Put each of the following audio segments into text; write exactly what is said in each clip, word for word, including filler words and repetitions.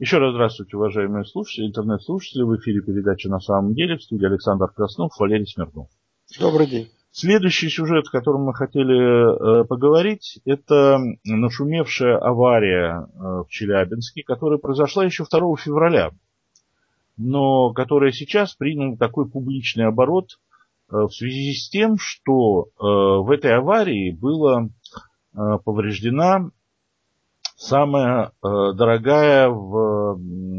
Еще раз здравствуйте, уважаемые слушатели, интернет-слушатели. В эфире передача «На самом деле». В студии Александр Краснов, Валерий Смирнов. Добрый день. Следующий сюжет, о котором мы хотели э, поговорить, это нашумевшая авария э, в Челябинске, которая произошла еще второго февраля, но которая сейчас приняла такой публичный оборот э, в связи с тем, что э, в этой аварии была э, повреждена самая э, дорогая в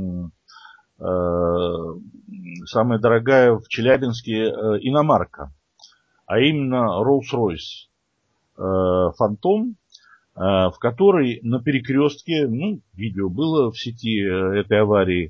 э, самая дорогая в Челябинске э, иномарка, а именно Rolls-Royce э, Phantom, э, в которой на перекрестке, ну, видео было в сети э, этой аварии,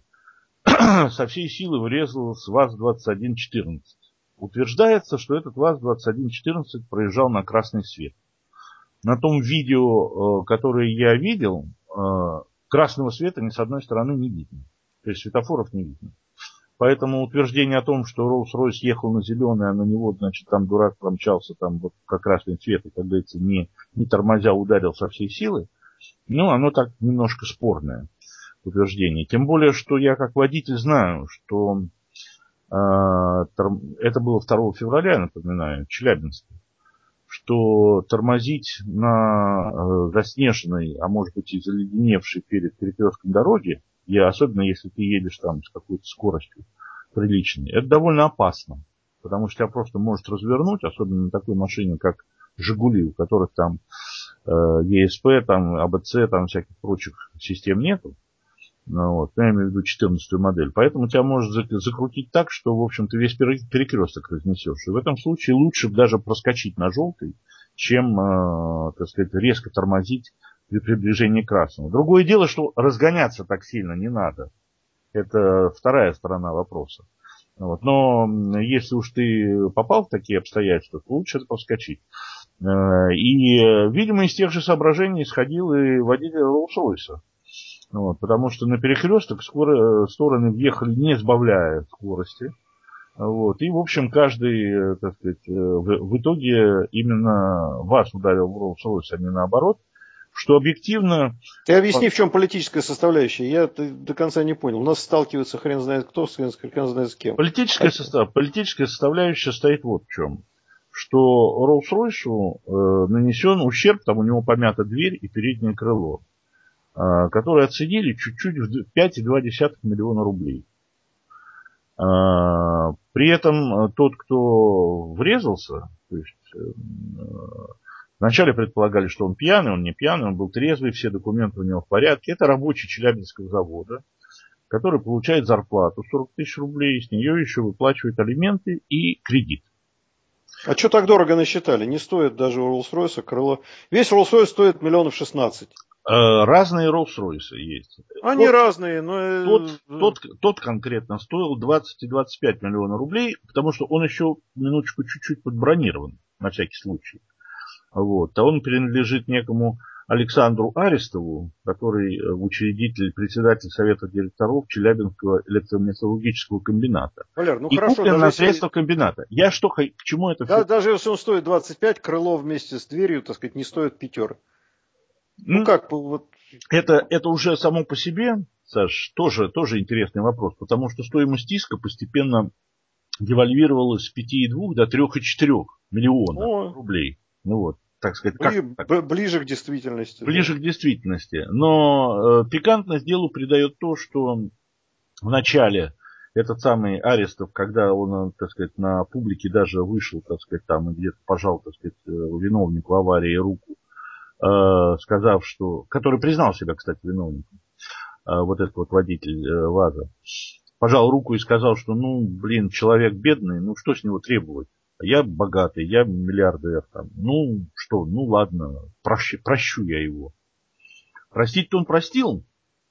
со всей силы врезался ВАЗ двадцать один четырнадцать. Утверждается, что этот ВАЗ двадцать один четырнадцать проезжал на красный свет. На том видео, э, которое я видел, э, красного света ни с одной стороны не видно. То есть светофоров не видно. Поэтому утверждение о том, что Rolls-Royce ехал на зеленый, а на него, значит, там дурак промчался, там вот как красный цвет, и, как говорится, не, не тормозя ударил со всей силы, ну, оно так немножко спорное утверждение. Тем более, что я как водитель знаю, что э, это было второго февраля, напоминаю, в Челябинске, что тормозить на э, заснеженной, а может быть и заледеневшей перед перекрестком дороги, и особенно если ты едешь там с какой-то скоростью приличной, это довольно опасно, потому что тебя просто может развернуть, особенно на такой машине, как «Жигули», у которых там э, е эс пэ, там а бэ цэ, там всяких прочих систем нету. Ну, вот, я имею в виду четырнадцатую модель. Поэтому тебя может закрутить так, что, в общем-то, весь перекресток разнесешь. И в этом случае лучше даже проскочить на желтый, чем, э, так сказать, резко тормозить при приближении к красному. Другое дело, что разгоняться так сильно не надо. Это вторая сторона вопроса. Вот. Но если уж ты попал в такие обстоятельства, то лучше проскочить. И, видимо, из тех же соображений исходил и водитель Rolls-Royce. Вот, потому что на перекресток скоро, стороны въехали, не сбавляя скорости. Вот, и, в общем, каждый, так сказать, в, в итоге именно ВАЗ ударил в Rolls-Royce, а не наоборот. Что объективно... Ты объясни, в чем политическая составляющая. Я до конца не понял. У нас сталкивается хрен знает кто, хрен знает с кем. Политическая, а... состав... политическая составляющая стоит вот в чем. Что Rolls-Royce э, нанесен ущерб, там у него помята дверь и переднее крыло, э, которые оценили чуть-чуть в пять целых две десятых миллиона рублей. Э, при этом тот, кто врезался, то есть... Э, Вначале предполагали, что он пьяный, он не пьяный, он был трезвый, все документы у него в порядке. Это рабочий Челябинского завода, который получает зарплату сорок тысяч рублей, с нее еще выплачивают алименты и кредит. А что так дорого насчитали? Не стоит даже у Rolls-Royce крыло. Весь Rolls-Royce стоит миллионов шестнадцать. Разные Rolls-Royce есть. Они тот, разные, но... Тот, тот, тот конкретно стоил двадцать и двадцать пять миллионов рублей, потому что он еще, минуточку, чуть-чуть подбронирован, на всякий случай. Вот. А он принадлежит некому Александру Арестову, который учредитель, председатель совета директоров Челябинского электрометаллургического комбината. Валер, ну и хорошо, куплен на если... средства комбината. Я что, к чему это да, все? Даже если он стоит двадцать пять, крыло вместе с дверью, так сказать, не стоит пятерок. Ну, ну как, вот... Это, это уже само по себе, Саш, тоже, тоже интересный вопрос, потому что стоимость иска постепенно девальвировалась с пяти целых двух до трёх целых четырёх миллионов О. рублей. Ну вот. Так сказать, Бли, как, ближе к действительности. Ближе да. к действительности. Но э, пикантность делу придает то, что в начале этот самый Арестов, когда он, так сказать, на публике даже вышел, так сказать, там и где-то пожал, так сказать, виновнику аварии руку, э, сказав, что... Который признал себя, кстати, виновником, э, вот этот вот водитель э, ВАЗа, пожал руку и сказал, что, ну, блин, человек бедный, ну, что с него требовать? Я богатый, я миллиардер. Там. Ну, что, ну ладно, прощу, прощу я его. Простить-то он простил,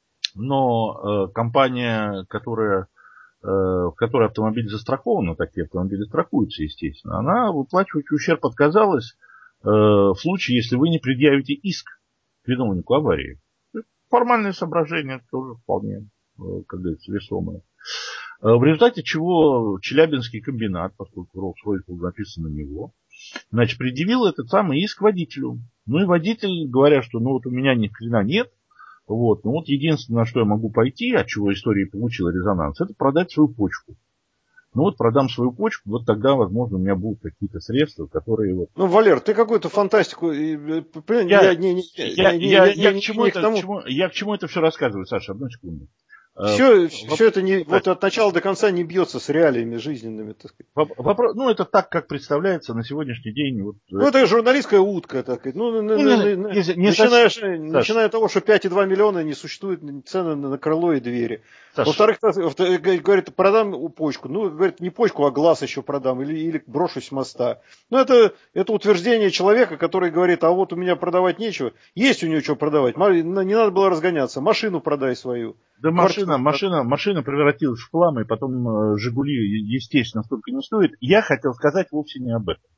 но э, компания, которая, э, в которой автомобиль застрахован, такие автомобили страхуются, естественно, она выплачивать ущерб отказалась э, в случае, если вы не предъявите иск к виновнику аварии. Формальное соображение тоже вполне, э, как говорится, весомое. В результате чего Челябинский комбинат, поскольку Rolls-Royce был написан на него, значит, предъявил этот самый иск водителю. Ну и водитель, говоря, что ну вот у меня ни хрена нет, Вот. Ну вот единственное, на что я могу пойти, от чего история получила резонанс, это продать свою почку. Ну вот продам свою почку, вот тогда, возможно, у меня будут какие-то средства, которые вот... Ну, Валер, ты какую-то фантастику... Я, Я, не, не, я, не, я, я, я, не, к чему не к это, к тому... чему, я к чему это все рассказываю, Саша, одну секунду. Все, Воп... все это не, вот от начала до конца не бьется с реалиями жизненными, так сказать. Вопрос, ну, это так, как представляется на сегодняшний день. Вот, ну, это журналистская утка, так сказать. Ну, ну, не, не, не начинаешь, совсем, начиная от того, что пять и два миллиона не существует цены на крыло и двери. Саш. Во-вторых, говорит, продам почку. Ну, говорит, не почку, а глаз еще продам. Или, или брошусь с моста. Ну, это, это утверждение человека, который говорит, а вот у меня продавать нечего. Есть у него что продавать. Не надо было разгоняться. Машину продай свою. Да машина, машина, машина превратилась в хлам, и потом Жигули, естественно, столько не стоит. Я хотел сказать вовсе не об этом.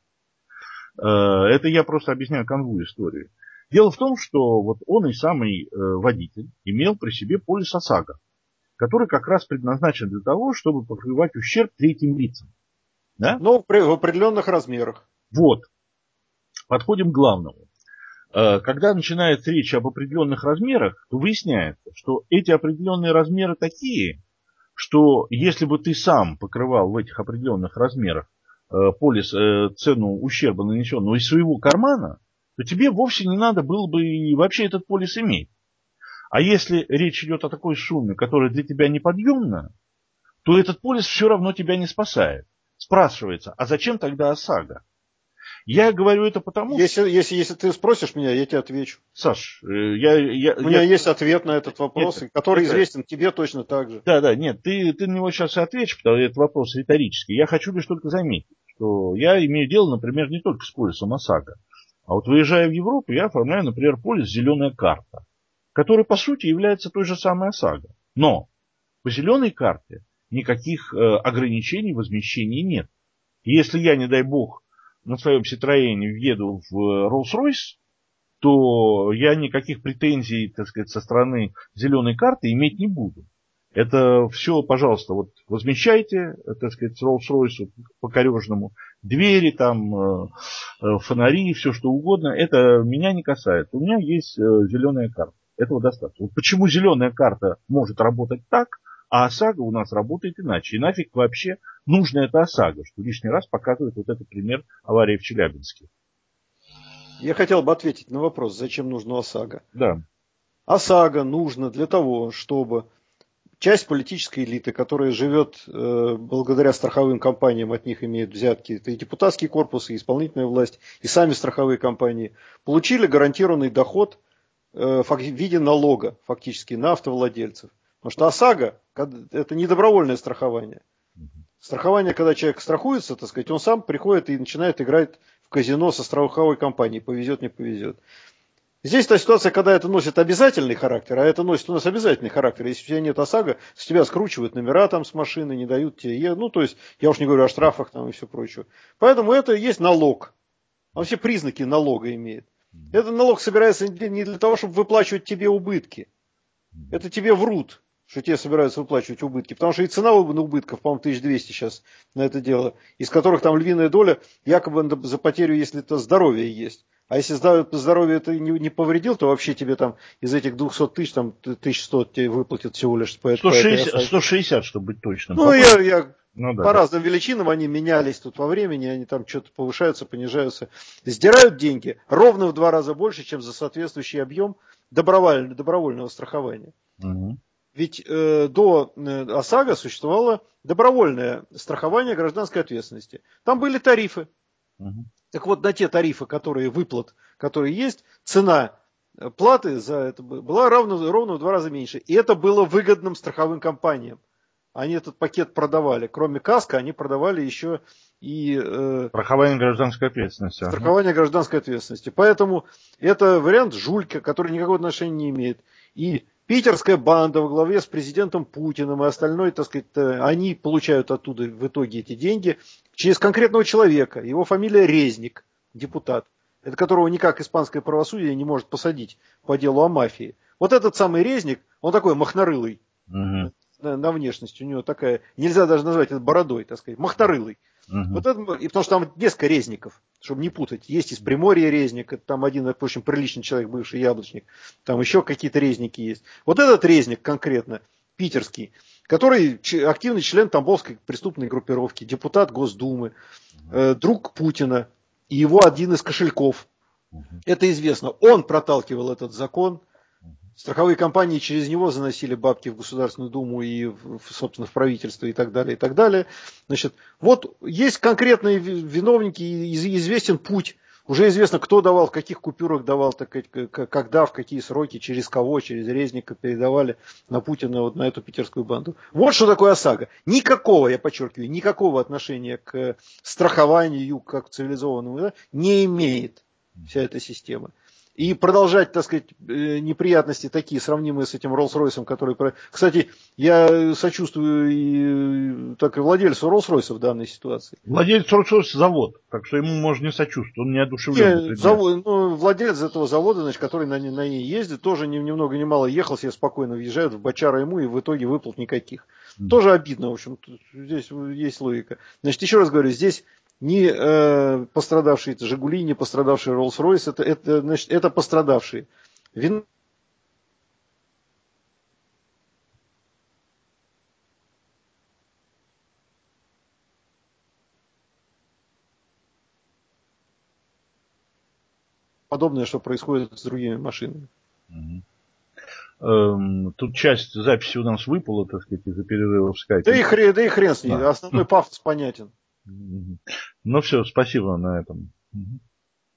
Это я просто объясняю канву историю. Дело в том, что вот он и самый водитель имел при себе полис ОСАГО, который как раз предназначен для того, чтобы покрывать ущерб третьим лицам. Да? Но в определенных размерах. Вот. Подходим к главному. Когда начинается речь об определенных размерах, то выясняется, что эти определенные размеры такие, что если бы ты сам покрывал в этих определенных размерах полис, цену ущерба, нанесенного из своего кармана, то тебе вовсе не надо было бы вообще этот полис иметь. А если речь идет о такой сумме, которая для тебя неподъемна, то этот полис все равно тебя не спасает. Спрашивается, а зачем тогда ОСАГО? Я говорю это потому, если, что... Если, если ты спросишь меня, я тебе отвечу. Саш, я... я У меня я... есть ответ на этот вопрос, нет, который это... известен тебе точно так же. Да, да, нет, ты, ты на него сейчас ответишь, потому что этот вопрос риторический. Я хочу лишь только заметить, что я имею дело, например, не только с полисом ОСАГО. А вот выезжая в Европу, я оформляю, например, полис «Зеленая карта», который, по сути, является той же самой ОСАГО. Но по «Зеленой карте» никаких э, ограничений возмещений нет. И если я, не дай бог, на своем Citroёне въеду в Rolls-Royce, то я никаких претензий, так сказать, со стороны «Зеленой карты» иметь не буду. Это все, пожалуйста, вот возмещайте, так сказать, Rolls-Royce покорежному, двери, там, фонари, все что угодно. Это меня не касается. У меня есть «Зеленая карта». Этого достаточно. Вот почему «Зеленая карта» может работать так, а ОСАГО у нас работает иначе. И нафиг вообще нужно это ОСАГО, что лишний раз показывает вот этот пример аварии в Челябинске. Я хотел бы ответить на вопрос, зачем нужно ОСАГО. Да. ОСАГО нужно для того, чтобы часть политической элиты, которая живет э, благодаря страховым компаниям, от них имеют взятки, это и депутатский корпус, и исполнительная власть, и сами страховые компании, получили гарантированный доход э, в виде налога фактически на автовладельцев. Потому что ОСАГО – это не добровольное страхование. Страхование, когда человек страхуется, так сказать, он сам приходит и начинает играть в казино со страховой компанией, повезет, не повезет. Здесь та ситуация, когда это носит обязательный характер, а это носит у нас обязательный характер. Если у тебя нет ОСАГО, с тебя скручивают номера там с машины, не дают тебе, ну то есть, я уж не говорю о штрафах там и все прочее. Поэтому это есть налог. Он все признаки налога имеет. Этот налог собирается не для того, чтобы выплачивать тебе убытки. Это тебе врут, что тебе собираются выплачивать убытки. Потому что и цена убытков, по-моему, тысяча двести сейчас на это дело, из которых там львиная доля якобы за потерю, если это здоровье есть. А если здоровье это не, не повредил, то вообще тебе там из этих двухсот тысяч, там, тысяча сто тебе выплатят всего лишь. По, сто шестьдесят, по сто шестьдесят, чтобы быть точным. Ну, я, я ну, да, по да. разным величинам они менялись тут во времени, они там что-то повышаются, понижаются. Сдирают деньги ровно в два раза больше, чем за соответствующий объем добровольного, добровольного страхования. Угу. Ведь э, до э, ОСАГО существовало добровольное страхование гражданской ответственности. Там были тарифы. Угу. Так вот, на те тарифы, которые выплат, которые есть, цена платы за это была ровно, ровно в два раза меньше. И это было выгодным страховым компаниям. Они этот пакет продавали. Кроме каска, они продавали еще и... Э, страхование гражданской ответственности. Страхование ага. гражданской ответственности. Поэтому это вариант жулька, который никакого отношения не имеет. И питерская банда во главе с президентом Путиным и остальной, так сказать, они получают оттуда в итоге эти деньги через конкретного человека. Его фамилия Резник, депутат, это которого никак испанское правосудие не может посадить по делу о мафии. Вот этот самый Резник, он такой махнорылый угу. на, на внешность. У него такая, нельзя даже назвать это бородой, так сказать, махнорылый. Угу. Вот это, и потому что там несколько резников, чтобы не путать. Есть из Приморья резник, это там один, в общем, приличный человек, бывший яблочник. Там еще какие-то резники есть. Вот этот резник конкретно, питерский, который активный член Тамбовской преступной группировки, депутат Госдумы, э, друг Путина и его один из кошельков. Это известно. Он проталкивал этот закон. Страховые компании через него заносили бабки в Государственную Думу и, в, собственно, в правительство и так далее, и так далее. Значит, вот есть конкретные виновники, известен путь. Уже известно, кто давал, в каких купюрах давал, так, когда, в какие сроки, через кого, через резника передавали на Путина, вот на эту питерскую банду. Вот что такое ОСАГО. Никакого, я подчеркиваю, никакого отношения к страхованию, как цивилизованному, да, не имеет вся эта система. И продолжать, так сказать, неприятности такие, сравнимые с этим Роллс-Ройсом, который... Кстати, я сочувствую и, так и владельцу Роллс-Ройса в данной ситуации. Владелец Роллс-Ройса завод, так что ему можно не сочувствовать, он не одушевлен. Завод, ну, владелец этого завода, значит, который на, на ней ездит, тоже ни, ни много ни мало ехал, себе спокойно въезжают в бочара ему, и в итоге выплат никаких. Mm. Тоже обидно, в общем, здесь есть логика. Значит, еще раз говорю, здесь не э, пострадавшие Жигули, не пострадавший Роллс-Ройс, это, это, значит, это пострадавшие. Вин... Подобное, что происходит с другими машинами. Mm-hmm. Эм, тут часть записи у нас выпала, так сказать, из-за перерыва в скайпе. Да и хрен, да и хрен с ней, а. Основной пафос понятен. Ну все, спасибо на этом.